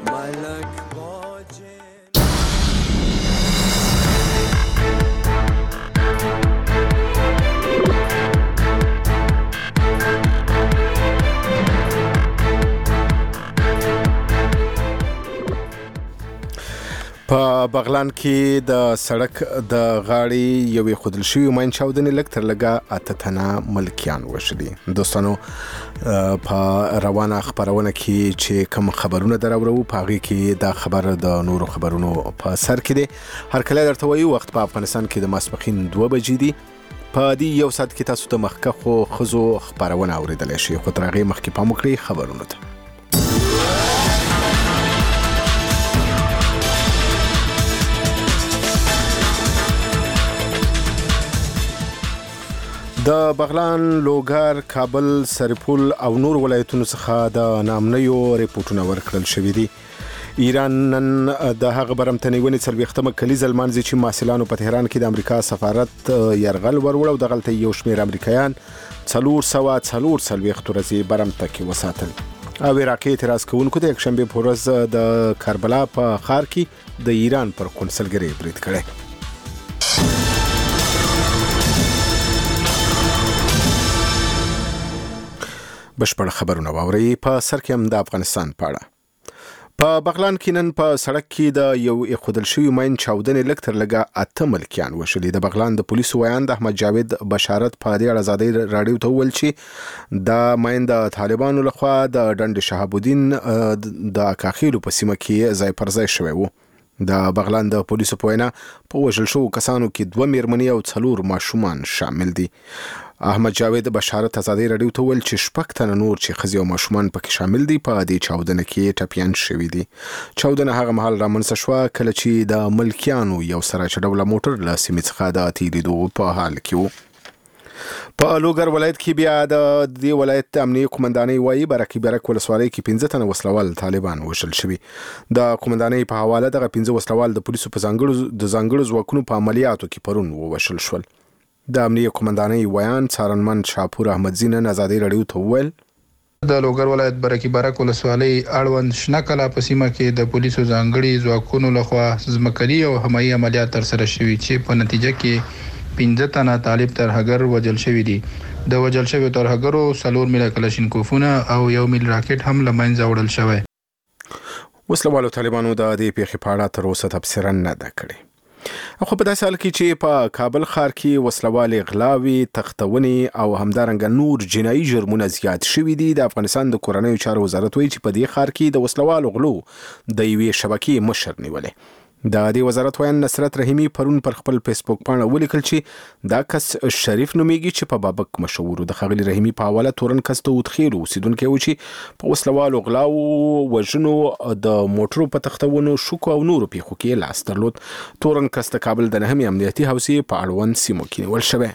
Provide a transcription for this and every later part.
ملک باجه. په بغلان کې د سړک د غاړې یوې خودل شوي ماین چاودنې لږ تر لږه 8 تنه ملکیان وشلي. دوستانو په روانه خبرونه کې چې کوم خبرونه دراوړو په هغې کې دا خبر د نورو خبرونو په سر کې دی. هر کله درته وایو وخت په افغانستان کې د ماسپښین 2 بجې دي. په دې یو ساعت کې تاسو ته مخکښو ښځو خبرونه اورېدلی شي، خو تر هغې مخکې پام وکړئ خبرونو ته. د بغلان، لوګر، کابل، سرپل او نور ولایتونو څخه د نامنیو ریپورتونه ورکړل شوي دي. ایران نن د هغه برمتنیونې 40مه کلیزه لمانځي چې محصلانو په تهران کې د امریکا سفارت یرغل وروړ او دغلته یو شمېر امریکایان 440 ورځې برمته کې وساتل. او عراقي اعتراض کوونکو د یکشنبې په ورځ د کربلا په ښار کې د ایران پر قونسلګرۍ برید کړی. بشپړ خبرونه واورئ. په سر کې هم د افغانستان په اړه. په بغلان کې نن په سړک کې د یو ایښودل شوي ماین چاودنې لږ تر لږه 8 ملکیان وشلي. د بغلان د پولیسو ویان د احمد جاوید بشارت په دې اړه ازادۍ راډیو ته وویل چې دا ماین د طالبانو لخوا د ډنډ شهاب الدین د اکاخیلو په سیمه کې ځای پر ځای شوی و. د بغلان د پولیسو په وینا په وژل شوو کسانو کې 2 میرمنې او 4 ماشومان شامل دي. احمد جاوید بشارت ازادۍ راډیو ته ویل چې 6 تنه نور چې ښځې او ماشومان پکې شامل دي په دې چاودنه کې ټپیان شوي دي. چاودنه هغه مهال رامنځته شوه کله چې د ملکیانو یو سراج ډوله موټر له سیمې څخه د تېرېدو په حال کې و. په لوګر ولایت کې بیا د دې ولایت امنیه قومندانۍ وایي برک ولسوالۍ کې 15 تنه وسلوال طالبان وژل شوي. د قومندانۍ په حواله دغه 15 وسلوال د پولیسو په ځانګړو ځواکونو په عملیاتو کې پرون ووژل شول. د امنیه قومندانۍ ویان څارنمند شاپور احمدزي نن ازادۍ راډیو ته وویل د لوګر ولایت برک ولسوالۍ اړوند شنه کلا په سیمه کې د پولیسو ځانګړي ځواکونو لخوا ځمکني او هوایي عملیات ترسره شوي چې په نتیجه کې 15 تنه طالب ترهګر وژل شوي دي. د وژل شویو ترهګرو 4 میله کلاشینکوفونه او 1 میل راکټ هم له منځه وړل شوی. وسلوالو طالبانو د دې پیښې په اړه تر اوسه تبصره نه ده کړې. خو په داسې حال کې چې په کابل ښار کې وسلوالې غلاوې، تختونې او همدارنګه نور جنایي جرمونه زیات شوي دي. د افغانستان د کورنیو چارو وزارت وایي چې په دې ښار کې د وسلوالو غلو د یوې شبکې مشر نیولی. د دې وزارت ویان نصرت رحیمي پرون پر خپل فیسبوک پاڼه ولیکل چې دا کس شریف نومیږي چې په بابک مشهور. د ښاغلي رحیمي په حواله تورن کس ته وتخیل اوسیدونکی و چې په وسلوالو غلاو، وژنو، د موټرو په تختونو، شوکو او نورو پیښو کې لاس درلود. تورن کس د کابل د 9 امنیتي حوزې په اړوند سیمو کې نیول شوی.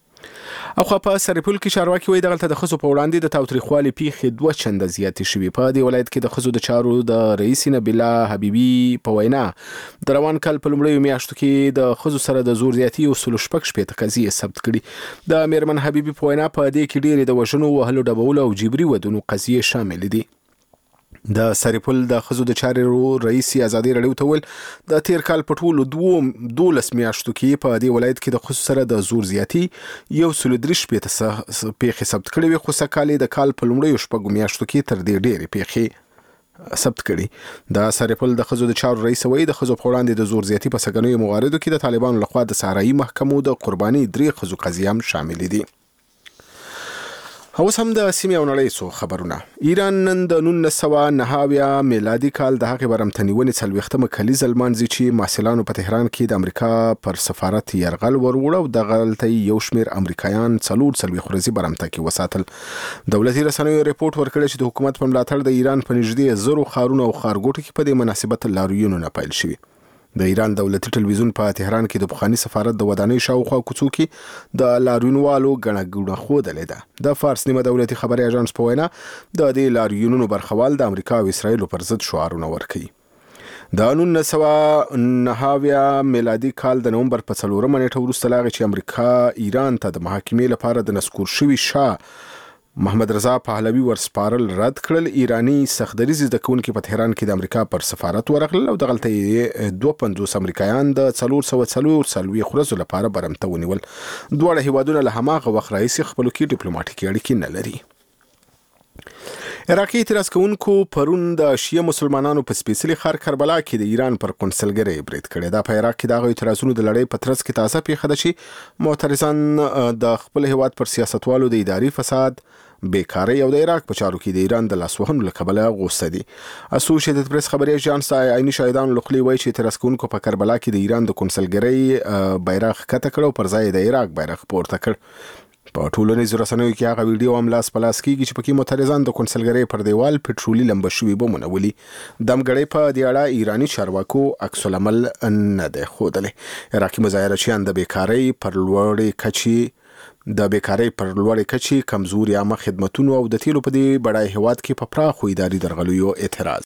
او خو په سرپل کې چارواکي وایي دغلته د ښځو په وړاندې د تاوتریخوالي پیښې 2 چنده زیاتې شوي. په دې ولایت کې د ښځو د چارو د رئیس نبیله حبیبي په وینا د روان کال په لومړیو میاشتو کې د ښځو سره د زور زیاتي 116 قضیې ثبت کړي. د میرمن حبیبي په وینا په دې کې ډېرې د وژنو، وهلو، ډبولو او جبري ودونو قضیې شامل دي. د سرپل د ښځو د چارو رئیس ازادۍ راډیو ته ویل د تیر کال په ټولو 12 میاشتو کې په دې ولایت کې د ښځو سره د زور زیاتي 133 پیښې ثبت کړې وي، خو سږکال د کال په لومړیو 6 میاشتو کې تر دې ډېرې پیښې ثبت کړي. د سرپل د ښځو د چارو رئیس وایي د ښځو په وړاندې د زور زیاتي په سګنیو مواردو کې د طالبانو لخوا د صحرایي محکمو د قرباني 3 ښځو قضیې هم شامل دي. اوس هم د سیمې او نړۍ څو خبرونه. ایران نن د 1990 میلادي کال د هغې برمتنیونې 40مه کلیزه لمانځي چې محصلانو په تهران کې د امریکا پر سفارت یرغل وروړ او دغلته یو شمېر امریکایان 440 ورځې برمته کې وساتل. دولتي رسنیو ریپورت ورکړی چې د حکومت په ملاتړ د ایران په نږدې 1000 ښارونو او ښارګوټو کې په دې مناسبت لاریونونه پیل شوي. د ایران دولتي ټلویزیون په تهران کې د پخواني سفارت د ودانۍ شاوخوا کوڅو کې د لاریونوالو ګڼه ګوڼه ښودلې ده. د فارس نیمه دولتي خبري اژانس په وینا د دې لاریونونو برخوال د امریکا او اسرائیلو پر ضد شعارونه ورکوي. د 1990 میلادي کال د نومبر په 4 نیټه وروسته لاغې چې امریکا ایران ته د محاکمې لپاره د نسکور شوي شاه محمد رضا پهلوي ورسپارل رد کړل. ایرانی سختدریز زده کوونکي په تهران کې د امریکا پر سفارت ورغلل او دغلته 52 امریکایان د 440 ورځو لپاره برمته ونیول. دواړه هیوادونه له هماغه وخت راهیسې خپلو کې ډیپلوماټیکي اړیکې نه لري. عراقي اعتراض کوونکو پرون د شیعه مسلمانانو په سپیڅلي ښار کربلا کې د ایران پر قونسلګرۍ برید کړی. دا په عراق کې د هغو اعتراضونو د لړۍ په ترڅ کې تازه پیښه ده چې معترضان د خپل هیواد پر سیاستوالو د اداري فساد، بیکارۍ او د عراق په چارو کې د ایران د لاسوهنو له کبله غوسه دي. اسوشیټډ پریس خبري اژانس عیني شاهدانو له خولې وایي چې اعتراض کوونکو په کربلا کې د ایران د قونسلګرۍ بیرغ ښکته کړ او پر ځای د عراق بیرغ پورته کړ. په ټولنیزو رسنیو کې هغه ویډیو هم لاس په لاس کېږي چې پکې معترضان د قونسلګرۍ پر دیوال پټرولي لمبه شوي بمونه ولي. دمګړۍ په دې اړه ایراني چارواکو عکس العمل نه دی ښودلی. عراقي مظاهرچیان د بیکارۍ پر لوړې کچې، کمزوري عامه خدمتونو او د تیلو په دې بډای هیواد کې په پراخو اداري درغلیو اعتراض